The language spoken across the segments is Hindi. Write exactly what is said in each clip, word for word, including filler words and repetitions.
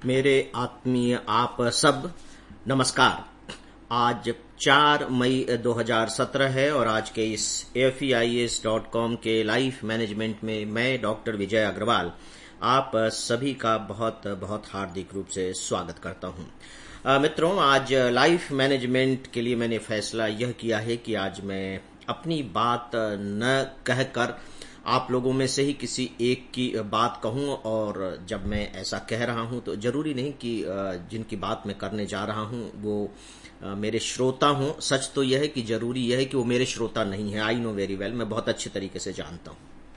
मेरे आत्मीय आप सब नमस्कार। आज चार मई दो हज़ार सत्रह है और आज के इस F E I S dot com के लाइफ मैनेजमेंट में मैं डॉक्टर विजय अग्रवाल आप सभी का बहुत बहुत हार्दिक रूप से स्वागत करता हूं। मित्रों, आज लाइफ मैनेजमेंट के लिए मैंने फैसला यह किया है कि आज मैं अपनी बात न कहकर आप लोगों में से ही किसी एक की बात कहूं, और जब मैं ऐसा कह रहा हूं तो जरूरी नहीं कि जिनकी बात मैं करने जा रहा हूं वो मेरे श्रोता हों। सच तो यह है कि जरूरी यह है कि वो मेरे श्रोता नहीं है। आई नो वेरी वेल, मैं बहुत अच्छे तरीके से जानता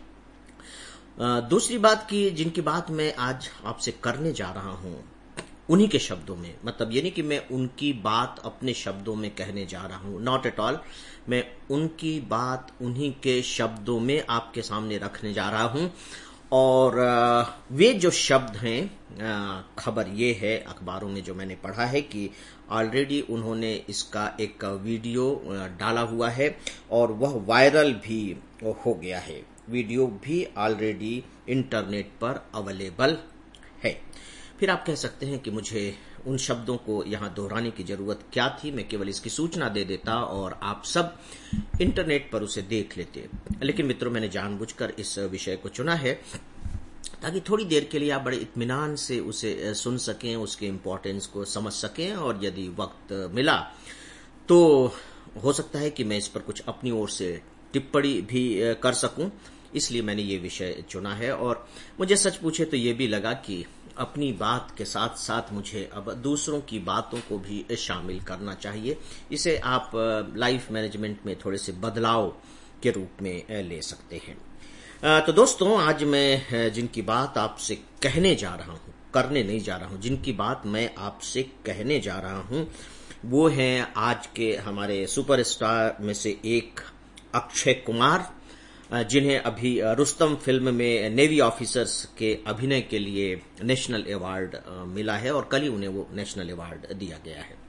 हूं। दूसरी बात की जिनकी बात मैं आज आपसे करने जा रहा हूं उन्हीं के शब्दों में, मतलब ये नहीं कि मैं उनकी बात अपने शब्दों में कहने जा रहा हूं, नॉट एट ऑल। मैं उनकी बात उन्हीं के शब्दों में आपके सामने रखने जा रहा हूं। और वे जो शब्द हैं, खबर ये है अखबारों में जो मैंने पढ़ा है कि ऑलरेडी उन्होंने इसका एक वीडियो डाला हुआ है और वह वायरल भी हो गया है। वीडियो भी ऑलरेडी इंटरनेट पर अवेलेबल है। फिर आप कह सकते हैं कि मुझे उन शब्दों को यहाँ दोहराने की जरूरत क्या थी, मैं केवल इसकी सूचना दे देता और आप सब इंटरनेट पर उसे देख लेते। लेकिन मित्रों, मैंने जानबूझकर इस विषय को चुना है ताकि थोड़ी देर के लिए आप बड़े इत्मीनान से उसे सुन सकें, उसके इम्पोर्टेंस को समझ सकें, और यदि वक्त मिला तो हो सकता है कि मैं इस पर कुछ अपनी ओर से टिप्पणी भी कर सकूं। इसलिए मैंने ये विषय चुना है। और मुझे सच पूछे तो ये भी लगा कि अपनी बात के साथ साथ मुझे अब दूसरों की बातों को भी शामिल करना चाहिए। इसे आप लाइफ मैनेजमेंट में थोड़े से बदलाव के रूप में ले सकते हैं। तो दोस्तों, आज मैं जिनकी बात आपसे कहने जा रहा हूं, करने नहीं जा रहा हूं, जिनकी बात मैं आपसे कहने जा रहा हूं वो हैं आज के हमारे सुपरस्टार में से एक अक्षय कुमार, जिन्हें अभी रुस्तम फिल्म में नेवी ऑफिसर्स के अभिनय के लिए नेशनल अवार्ड मिला है और कल ही उन्हें वो नेशनल अवार्ड दिया गया है।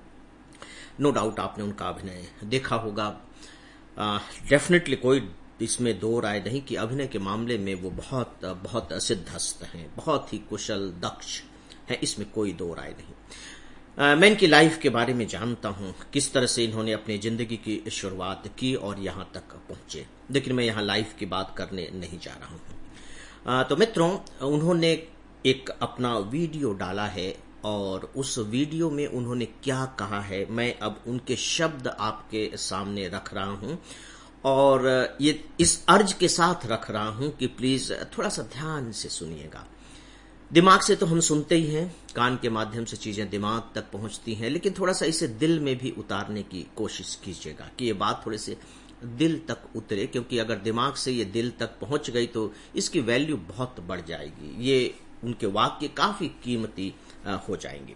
नो डाउट आपने उनका अभिनय देखा होगा। डेफिनेटली कोई इसमें दो राय नहीं कि अभिनय के मामले में वो बहुत बहुत सिद्धहस्त हैं, बहुत ही कुशल दक्ष हैं, इसमें कोई दो राय नहीं। Uh, मैं इनकी लाइफ के बारे में जानता हूं, किस तरह से इन्होंने अपनी जिंदगी की शुरुआत की और यहां तक पहुंचे। लेकिन मैं यहां लाइफ की बात करने नहीं जा रहा हूं। uh, तो मित्रों, उन्होंने एक अपना वीडियो डाला है और उस वीडियो में उन्होंने क्या कहा है मैं अब उनके शब्द आपके सामने रख रहा हूं, और ये इस अर्ज के साथ रख रहा हूं कि प्लीज थोड़ा सा ध्यान से सुनिएगा। दिमाग से तो हम सुनते ही हैं, कान के माध्यम से चीजें दिमाग तक पहुंचती हैं, लेकिन थोड़ा सा इसे दिल में भी उतारने की कोशिश कीजिएगा कि ये बात थोड़े से दिल तक उतरे, क्योंकि अगर दिमाग से ये दिल तक पहुंच गई तो इसकी वैल्यू बहुत बढ़ जाएगी। ये उनके वाक्य काफी कीमती हो जाएंगे।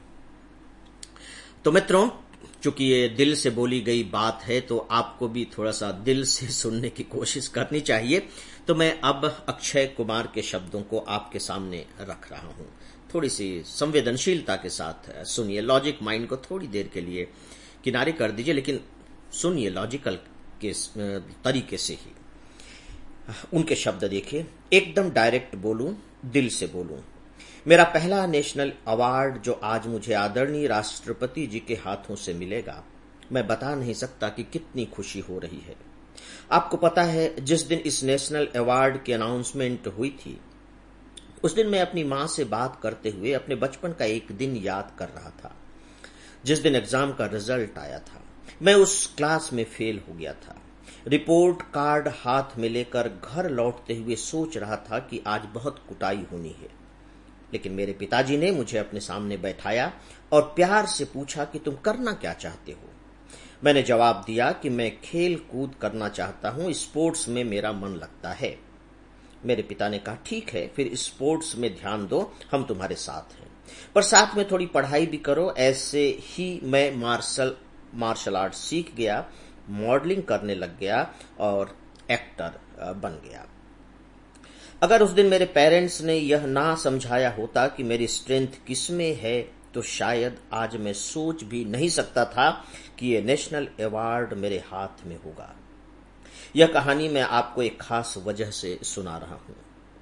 तो मित्रों, चूंकि ये दिल से बोली गई बात है तो आपको भी थोड़ा सा दिल से सुनने की कोशिश करनी चाहिए। तो मैं अब अक्षय कुमार के शब्दों को आपके सामने रख रहा हूं। थोड़ी सी संवेदनशीलता के साथ सुनिए। लॉजिक माइंड को थोड़ी देर के लिए किनारे कर दीजिए, लेकिन सुनिए लॉजिकल के तरीके से ही। उनके शब्द देखिए। एकदम डायरेक्ट बोलूं, दिल से बोलूं। मेरा पहला नेशनल अवार्ड जो आज मुझे आदरणीय राष्ट्रपति जी के हाथों से मिलेगा, मैं बता नहीं सकता कि कितनी खुशी हो रही है। आपको पता है, जिस दिन इस नेशनल अवार्ड की अनाउंसमेंट हुई थी उस दिन मैं अपनी मां से बात करते हुए अपने बचपन का एक दिन याद कर रहा था, जिस दिन एग्जाम का रिजल्ट आया था। मैं उस क्लास में फेल हो गया था। रिपोर्ट कार्ड हाथ में लेकर घर लौटते हुए सोच रहा था कि आज बहुत कुटाई होनी है, लेकिन मेरे पिताजी ने मुझे अपने सामने बैठाया और प्यार से पूछा कि तुम करना क्या चाहते हो। मैंने जवाब दिया कि मैं खेल कूद करना चाहता हूं, स्पोर्ट्स में मेरा मन लगता है। मेरे पिता ने कहा, ठीक है, फिर स्पोर्ट्स में ध्यान दो, हम तुम्हारे साथ हैं, पर साथ में थोड़ी पढ़ाई भी करो। ऐसे ही मैं मार्शल मार्शल आर्ट सीख गया, मॉडलिंग करने लग गया और एक्टर बन गया। अगर उस दिन मेरे पेरेंट्स ने यह ना समझाया होता कि मेरी स्ट्रेंथ किसमें है, तो शायद आज मैं सोच भी नहीं सकता था कि यह नेशनल अवार्ड मेरे हाथ में होगा। यह कहानी मैं आपको एक खास वजह से सुना रहा हूं।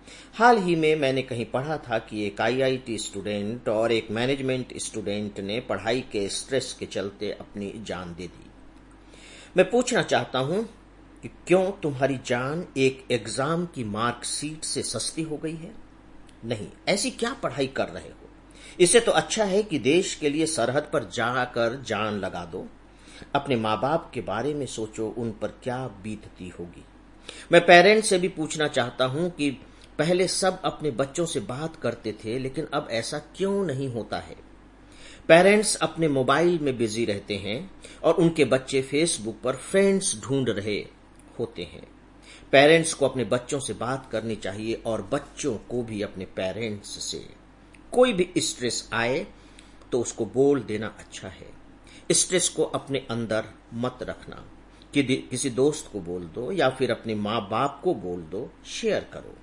हाल ही में मैंने कहीं पढ़ा था कि एक आईआईटी स्टूडेंट और एक मैनेजमेंट स्टूडेंट ने पढ़ाई के स्ट्रेस के चलते अपनी जान दे दी। मैं पूछना चाहता हूं कि क्यों तुम्हारी जान एक एग्जाम की मार्कशीट से सस्ती हो गई है? नहीं, ऐसी क्या पढ़ाई कर रहे हो? इससे तो अच्छा है कि देश के लिए सरहद पर जाकर जान लगा दो। अपने माँ बाप के बारे में सोचो, उन पर क्या बीतती होगी। मैं पेरेंट्स से भी पूछना चाहता हूं कि पहले सब अपने बच्चों से बात करते थे, लेकिन अब ऐसा क्यों नहीं होता है? पेरेंट्स अपने मोबाइल में बिजी रहते हैं और उनके बच्चे फेसबुक पर फ्रेंड्स ढूंढ रहे होते हैं। पेरेंट्स को अपने बच्चों से बात करनी चाहिए और बच्चों को भी अपने पेरेंट्स से। कोई भी स्ट्रेस आए तो उसको बोल देना अच्छा है। स्ट्रेस को अपने अंदर मत रखना, कि किसी दोस्त को बोल दो या फिर अपने माँ बाप को बोल दो, शेयर करो।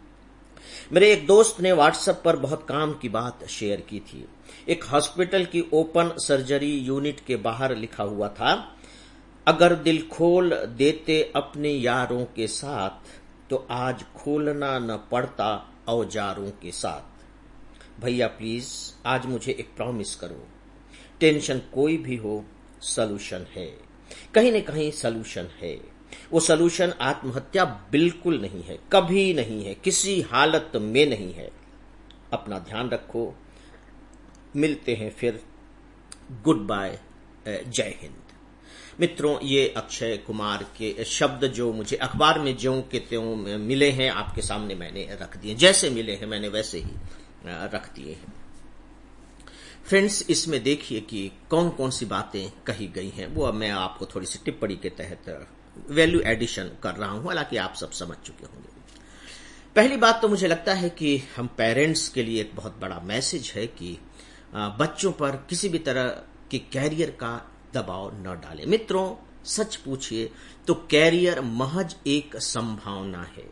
मेरे एक दोस्त ने व्हाट्सएप पर बहुत काम की बात शेयर की थी। एक हॉस्पिटल की ओपन सर्जरी यूनिट के बाहर लिखा हुआ था, अगर दिल खोल देते अपने यारों के साथ तो आज खोलना न पड़ता औजारों के साथ। भैया प्लीज आज मुझे एक प्रॉमिस करो, टेंशन कोई भी हो, सलूशन है, कहीं न कहीं सलूशन है। वो सलूशन आत्महत्या बिल्कुल नहीं है, कभी नहीं है, किसी हालत में नहीं है। अपना ध्यान रखो, मिलते हैं फिर। गुड बाय, जय हिंद। मित्रों, ये अक्षय कुमार के शब्द जो मुझे अखबार में ज्यों के त्यों मिले हैं आपके सामने मैंने रख दिए। जैसे मिले हैं मैंने वैसे ही रख दिए हैं। फ्रेंड्स, इसमें देखिए कि कौन कौन सी बातें कही गई हैं, वो अब मैं आपको थोड़ी सी टिप्पणी के तहत वैल्यू एडिशन कर रहा हूं, हालांकि आप सब समझ चुके होंगे। पहली बात तो मुझे लगता है कि हम पेरेंट्स के लिए एक बहुत बड़ा मैसेज है कि बच्चों पर किसी भी तरह के कैरियर का दबाव न डालें। मित्रों, सच पूछिए तो कैरियर महज एक संभावना है,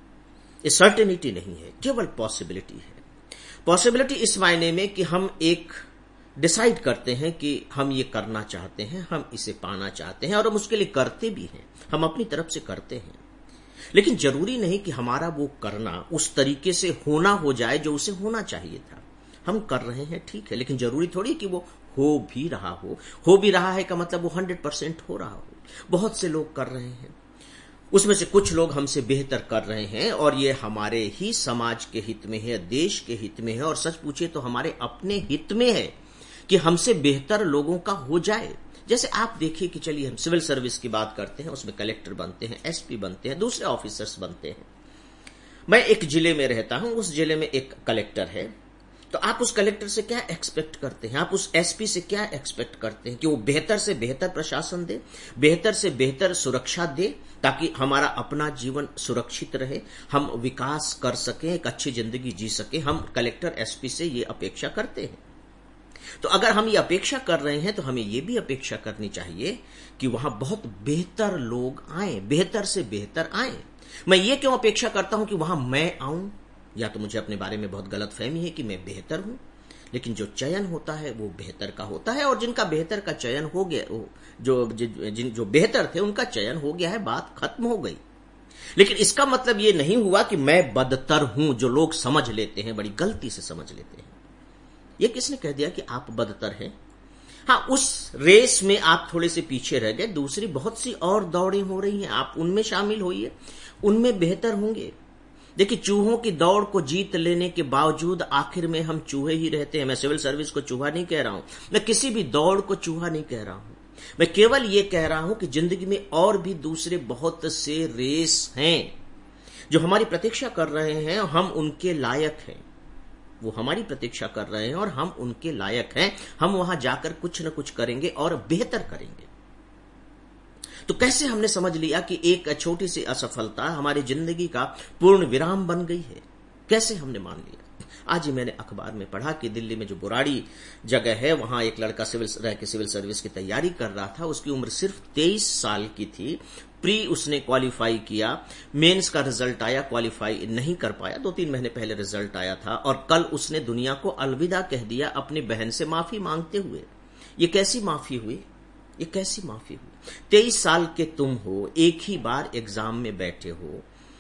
ये सर्टेनिटी नहीं है, केवल पॉसिबिलिटी है। पॉसिबिलिटी इस मायने में कि हम एक डिसाइड करते हैं कि हम ये करना चाहते हैं, हम इसे पाना चाहते हैं और हम उसके लिए करते भी हैं, हम अपनी तरफ से करते हैं। लेकिन जरूरी नहीं कि हमारा वो करना उस तरीके से होना हो जाए जो उसे होना चाहिए था। हम कर रहे हैं, ठीक है, लेकिन जरूरी थोड़ी कि वो हो भी रहा हो। हो भी रहा है का मतलब वो हंड्रेड परसेंट हो रहा हो। बहुत से लोग कर रहे हैं, उसमें से कुछ लोग हमसे बेहतर कर रहे हैं और ये हमारे ही समाज के हित में है, देश के हित में है और सच पूछिए तो हमारे अपने हित में है कि हमसे बेहतर लोगों का हो जाए। जैसे आप देखिए कि चलिए हम सिविल सर्विस की बात करते हैं, उसमें कलेक्टर बनते हैं, एसपी बनते हैं, दूसरे ऑफिसर्स बनते हैं। मैं एक जिले में रहता हूं, उस जिले में एक कलेक्टर है, तो आप उस कलेक्टर से क्या एक्सपेक्ट करते हैं? आप उस एसपी से क्या एक्सपेक्ट करते हैं कि वो बेहतर से बेहतर प्रशासन दे, बेहतर से बेहतर सुरक्षा दे, ताकि हमारा अपना जीवन सुरक्षित रहे, हम विकास कर सकें, एक अच्छी जिंदगी जी सकें। हम कलेक्टर एसपी से ये अपेक्षा करते हैं। तो अगर हम ये अपेक्षा कर रहे हैं तो हमें ये भी अपेक्षा करनी चाहिए कि वहां बहुत बेहतर लोग आए, बेहतर से बेहतर आए। मैं ये क्यों अपेक्षा करता हूं कि वहां मैं आऊं? या तो मुझे अपने बारे में बहुत गलत फहमी है कि मैं बेहतर हूं, लेकिन जो चयन होता है वो बेहतर का होता है और जिनका बेहतर का चयन हो गया, जो जिन जो बेहतर थे उनका चयन हो गया है, बात खत्म हो गई। लेकिन इसका मतलब ये नहीं हुआ कि मैं बदतर हूं, जो लोग समझ लेते हैं, बड़ी गलती से समझ लेते हैं। ये किसने कह दिया कि आप बदतर हैं? हाँ, उस रेस में आप थोड़े से पीछे रह गए, दूसरी बहुत सी और दौड़ें हो रही हैं, आप उनमें शामिल होइए, उनमें बेहतर होंगे। देखिए, चूहों की दौड़ को जीत लेने के बावजूद आखिर में हम चूहे ही रहते हैं। मैं सिविल सर्विस को चूहा नहीं कह रहा हूं, मैं किसी भी दौड़ को चूहा नहीं कह रहा हूं, मैं केवल ये कह रहा हूं कि जिंदगी में और भी दूसरे बहुत से रेस हैं जो हमारी प्रतीक्षा कर रहे हैं, हम उनके लायक हैं। वो हमारी प्रतीक्षा कर रहे हैं और हम उनके लायक हैं। हम वहां जाकर कुछ न कुछ करेंगे और बेहतर करेंगे। तो कैसे हमने समझ लिया कि एक छोटी सी असफलता हमारी जिंदगी का पूर्ण विराम बन गई है? कैसे हमने मान लिया? आज ही मैंने अखबार में पढ़ा कि दिल्ली में जो बुराड़ी जगह है, वहां एक लड़का सिविल रह के सिविल सर्विस की तैयारी कर रहा था। उसकी उम्र सिर्फ तेईस साल की थी। प्री उसने क्वालिफाई किया, मेंस का रिजल्ट आया, क्वालिफाई नहीं कर पाया। दो तीन महीने पहले रिजल्ट आया था और कल उसने दुनिया को अलविदा कह दिया अपनी बहन से माफी मांगते हुए। ये कैसी माफी हुई? ये कैसी माफी हुई? तेईस साल के तुम हो, एक ही बार एग्जाम में बैठे हो,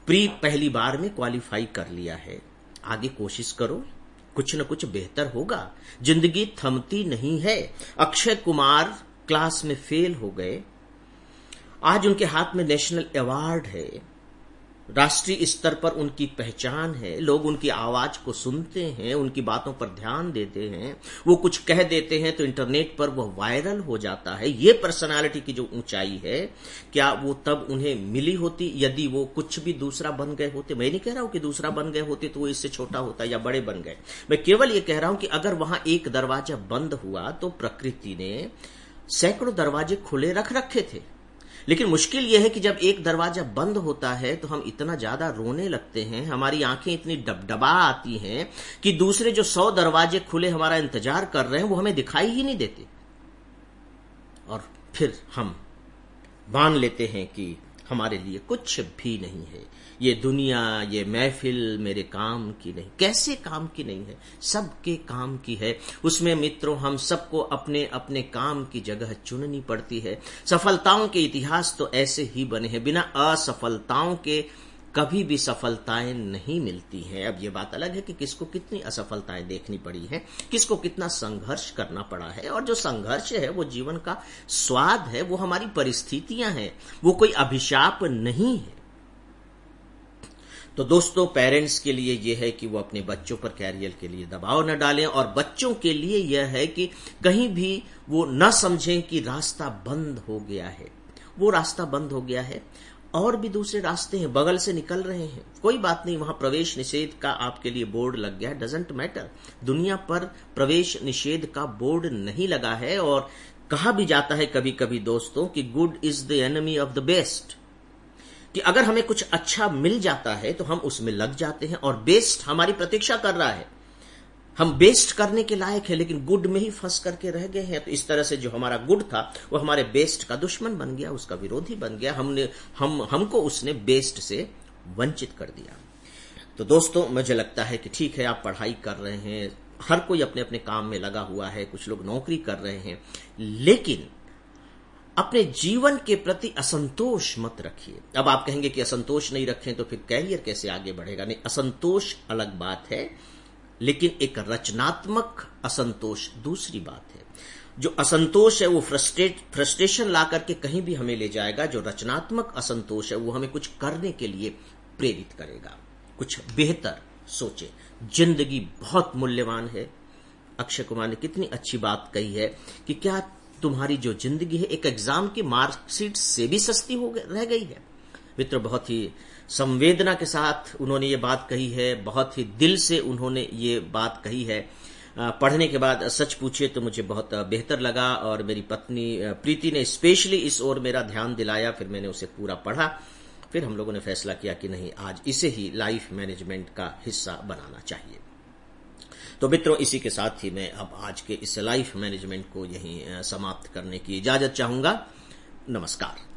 प्री पहली बार में क्वालिफाई कर लिया है, आगे कोशिश करो, कुछ न कुछ बेहतर होगा। जिंदगी थमती नहीं है। अक्षय कुमार क्लास में फेल हो गए, आज उनके हाथ में नेशनल अवार्ड है, राष्ट्रीय स्तर पर उनकी पहचान है, लोग उनकी आवाज को सुनते हैं, उनकी बातों पर ध्यान देते हैं, वो कुछ कह देते हैं तो इंटरनेट पर वो वायरल हो जाता है। ये पर्सनालिटी की जो ऊंचाई है, क्या वो तब उन्हें मिली होती यदि वो कुछ भी दूसरा बन गए होते? मैं नहीं कह रहा हूं कि दूसरा बन गए होते तो वो इससे छोटा होता या बड़े बन गए, मैं केवल ये कह रहा हूं कि अगर वहां एक दरवाजा बंद हुआ तो प्रकृति ने सैकड़ों दरवाजे खुले रख रखे थे। लेकिन मुश्किल यह है कि जब एक दरवाजा बंद होता है तो हम इतना ज्यादा रोने लगते हैं, हमारी आंखें इतनी डबडबा आती हैं कि दूसरे जो सौ दरवाजे खुले हमारा इंतजार कर रहे हैं वो हमें दिखाई ही नहीं देते, और फिर हम मान लेते हैं कि हमारे लिए कुछ भी नहीं है, ये दुनिया, ये महफिल मेरे काम की नहीं। कैसे काम की नहीं है? सबके काम की है। उसमें मित्रों हम सबको अपने अपने काम की जगह चुननी पड़ती है। सफलताओं के इतिहास तो ऐसे ही बने हैं, बिना असफलताओं के कभी भी सफलताएं नहीं मिलती हैं। अब ये बात अलग है कि किसको कितनी असफलताएं देखनी पड़ी हैं, किसको कितना संघर्ष करना पड़ा है, और जो संघर्ष है वो जीवन का स्वाद है, वो हमारी परिस्थितियां हैं, वो कोई अभिशाप नहीं है। तो दोस्तों, पेरेंट्स के लिए यह है कि वो अपने बच्चों पर कैरियर के लिए दबाव न डालें, और बच्चों के लिए यह है कि कहीं भी वो न समझें कि रास्ता बंद हो गया है। वो रास्ता बंद हो गया है, और भी दूसरे रास्ते हैं, बगल से निकल रहे हैं, कोई बात नहीं, वहां प्रवेश निषेध का आपके लिए बोर्ड लग गया है, डजंट मैटर। दुनिया पर प्रवेश निषेध का बोर्ड नहीं लगा है, और कहा भी जाता है कभी कभी दोस्तों कि good is the enemy of the best, कि अगर हमें कुछ अच्छा मिल जाता है तो हम उसमें लग जाते हैं, और बेस्ट हमारी प्रतीक्षा कर रहा है, हम बेस्ट करने के लायक है, लेकिन गुड में ही फंस करके रह गए हैं। तो इस तरह से जो हमारा गुड था वो हमारे बेस्ट का दुश्मन बन गया, उसका विरोधी बन गया, हमने हम हमको उसने बेस्ट से वंचित कर दिया। तो दोस्तों, मुझे लगता है कि ठीक है, आप पढ़ाई कर रहे हैं, हर कोई अपने अपने काम में लगा हुआ है, कुछ लोग नौकरी कर रहे हैं, लेकिन अपने जीवन के प्रति असंतोष मत रखिए। अब आप कहेंगे कि असंतोष नहीं रखें तो फिर कैरियर कैसे आगे बढ़ेगा? नहीं, असंतोष अलग बात है, लेकिन एक रचनात्मक असंतोष दूसरी बात है। जो असंतोष है वो फ्रस्ट्रेट फ्रस्ट्रेशन ला करके कहीं भी हमें ले जाएगा, जो रचनात्मक असंतोष है वो हमें कुछ करने के लिए प्रेरित करेगा, कुछ बेहतर सोचे। जिंदगी बहुत मूल्यवान है। अक्षय कुमार ने कितनी अच्छी बात कही है कि क्या तुम्हारी जो जिंदगी है एक एग्जाम की मार्कशीट से भी सस्ती हो रह गई है? मित्र, बहुत ही संवेदना के साथ उन्होंने ये बात कही है, बहुत ही दिल से उन्होंने ये बात कही है। पढ़ने के बाद सच पूछे तो मुझे बहुत बेहतर लगा, और मेरी पत्नी प्रीति ने स्पेशली इस ओर मेरा ध्यान दिलाया, फिर मैंने उसे पूरा पढ़ा, फिर हम लोगों ने फैसला किया कि नहीं, आज इसे ही लाइफ मैनेजमेंट का हिस्सा बनाना चाहिए। तो मित्रों, इसी के साथ ही मैं अब आज के इस लाइफ मैनेजमेंट को यहीं समाप्त करने की इजाजत चाहूंगा। नमस्कार।